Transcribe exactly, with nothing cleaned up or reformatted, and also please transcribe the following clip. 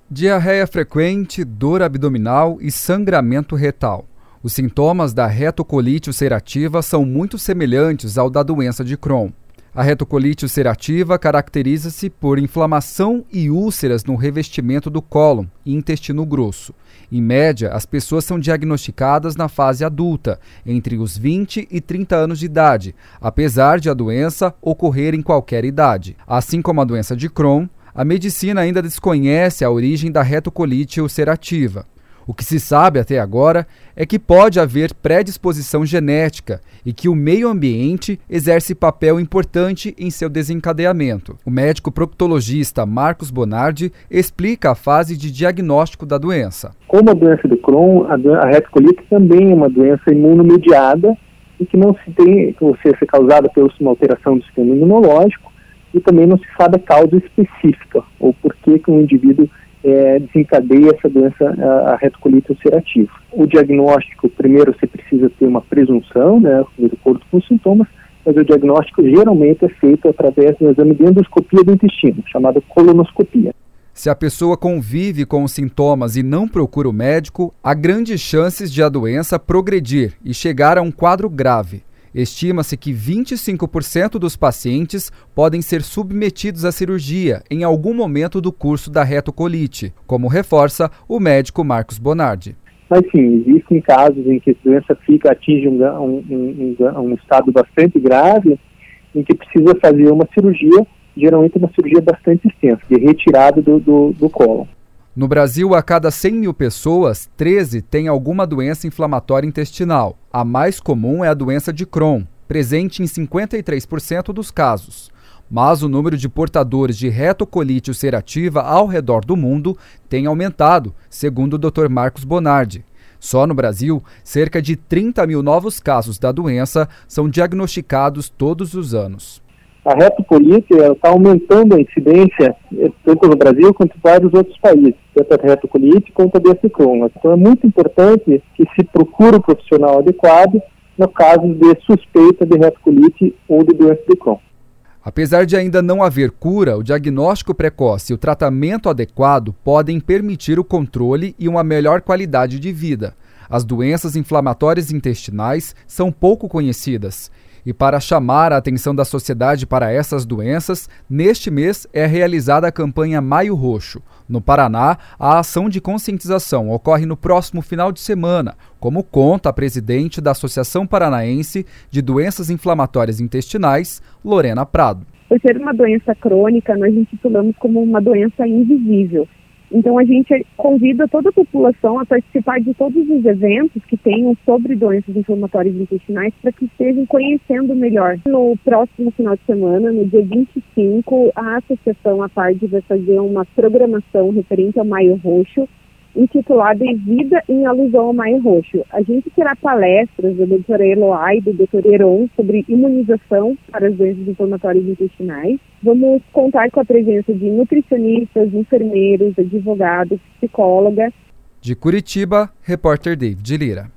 Diarreia frequente, dor abdominal e sangramento retal. Os sintomas da retocolite ulcerativa são muito semelhantes ao da doença de Crohn. A retocolite ulcerativa caracteriza-se por inflamação e úlceras no revestimento do cólon e intestino grosso. Em média, as pessoas são diagnosticadas na fase adulta, entre os vinte e trinta anos de idade, apesar de a doença ocorrer em qualquer idade. Assim como a doença de Crohn, a medicina ainda desconhece a origem da retocolite ulcerativa. O que se sabe até agora é que pode haver predisposição genética e que o meio ambiente exerce papel importante em seu desencadeamento. O médico proctologista Marcos Bonardi explica a fase de diagnóstico da doença. Como a doença do Crohn, a, do- a retocolite também é uma doença imunomediada e que não se tem, ou seja, é causada por uma alteração do sistema imunológico e também não se sabe a causa específica ou por que que um indivíduo É, desencadeia essa doença, a, a retocolite ulcerativa. O diagnóstico, primeiro você precisa ter uma presunção, né, de acordo com os sintomas, mas o diagnóstico geralmente é feito através do exame de endoscopia do intestino, chamado colonoscopia. Se a pessoa convive com os sintomas e não procura o médico, há grandes chances de a doença progredir e chegar a um quadro grave. Estima-se que vinte e cinco por cento dos pacientes podem ser submetidos à cirurgia em algum momento do curso da retocolite, como reforça o médico Marcos Bonardi. Mas sim, existem casos em que a doença fica, atinge um, um, um, um estado bastante grave, em que precisa fazer uma cirurgia, geralmente uma cirurgia bastante extensa, de retirada do, do, do cólon. No Brasil, a cada cem mil pessoas, treze têm alguma doença inflamatória intestinal. A mais comum é a doença de Crohn, presente em cinquenta e três por cento dos casos. Mas o número de portadores de retocolite ulcerativa ao redor do mundo tem aumentado, segundo o doutor Marcos Bonardi. Só no Brasil, cerca de trinta mil novos casos da doença são diagnosticados todos os anos. A retocolite está aumentando a incidência, tanto no Brasil quanto em vários outros países, tanto a retocolite quanto a doença de Crohn. Então é muito importante que se procure o profissional adequado no caso de suspeita de retocolite ou de doença de Crohn. Apesar de ainda não haver cura, o diagnóstico precoce e o tratamento adequado podem permitir o controle e uma melhor qualidade de vida. As doenças inflamatórias intestinais são pouco conhecidas. E para chamar a atenção da sociedade para essas doenças, neste mês é realizada a campanha Maio Roxo. No Paraná, a ação de conscientização ocorre no próximo final de semana, como conta a presidente da Associação Paranaense de Doenças Inflamatórias Intestinais, Lorena Prado. Por ser uma doença crônica, nós intitulamos como uma doença invisível. Então, a gente convida toda a população a participar de todos os eventos que tenham sobre doenças inflamatórias intestinais para que estejam conhecendo melhor. No próximo final de semana, no dia vinte e cinco, a Associação A P A R D vai fazer uma programação referente ao Maio Roxo, intitulada Vida em Alusão ao Maio Roxo. A gente terá palestras da doutora Eloá e do doutor Heron sobre imunização para as doenças inflamatórias intestinais. Vamos contar com a presença de nutricionistas, enfermeiros, advogados, psicóloga. De Curitiba, repórter David Lira.